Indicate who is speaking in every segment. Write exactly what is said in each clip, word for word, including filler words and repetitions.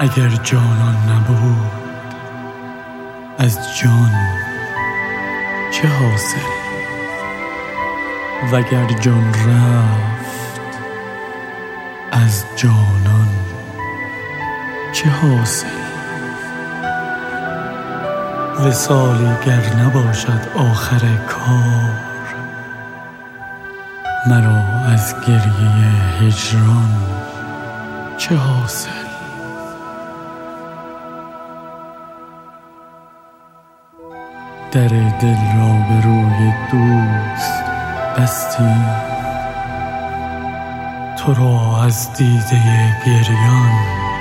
Speaker 1: اگر جانان نبود از جان چه حاصل؟ وگر جان رفت از جانان چه حاصل؟ وصالی گر نباشد آخر کار، مرا از گریه هجران چه حاصل؟ در دل را به روی دوست بستیم، تو را از دیده گریان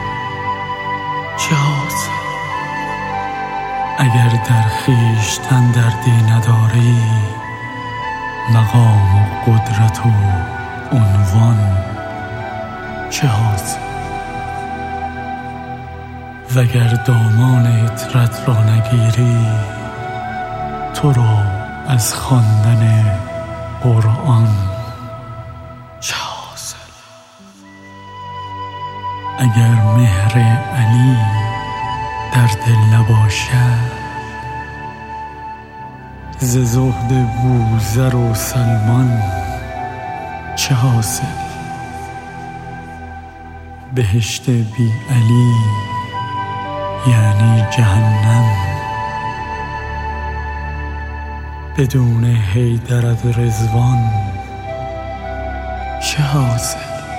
Speaker 1: چه حاصل؟ اگر در خویشتن دردی نداری، مقام و قدرت و عنوان چه حاصل؟ وگر دامان عطرت را نگیری، تو را از خواندن قرآن چه حاصل؟ اگر مهر علی در دل نباشد، ز زهد بوذر و سلمان چه حاصل؟ بهشت بی علی یعنی جهنم، بدون حیدر رضوان چه حاصل؟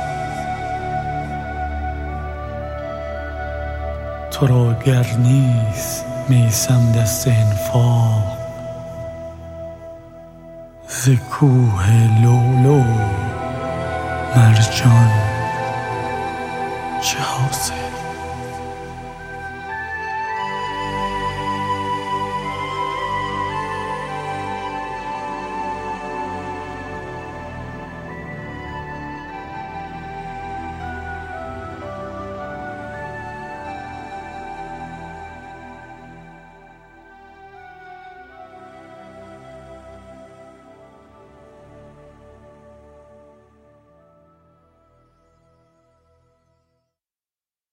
Speaker 1: تو را گر نیست میسم دست انفاق، ز کوه لؤلؤ